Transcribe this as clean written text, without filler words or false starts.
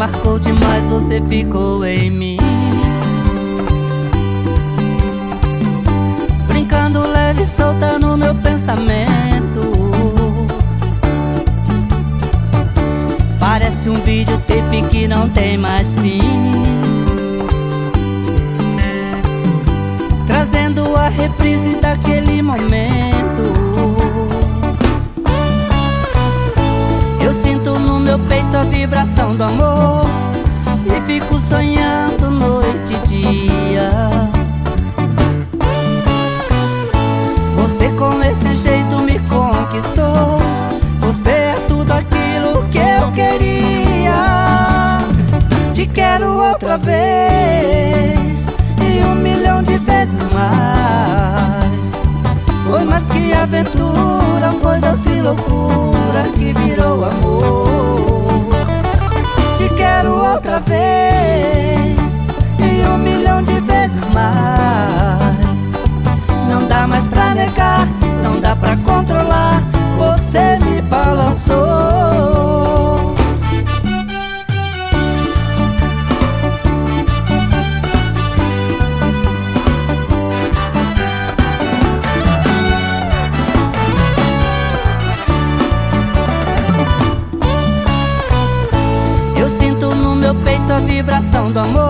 marcou demais, você ficou em mim. Brincando leve e solta no meu pensamento. Parece um videotape que não tem mais fim, trazendo a reprise daquele momento. Eu sinto no meu peito a vibração do amor e fico sonhando noite e dia. Você com esse jeito me conquistou. Você é tudo aquilo que eu queria. Te quero outra vez e 1.000.000 de vezes mais. Foi mais que aventura, foi doce loucura que virou amor. Te quero outra vez e 1.000.000 de vezes mais. Não dá mais pra negar, não dá pra controlar. Você me balançou. Eu sinto no meu peito a vibração do amor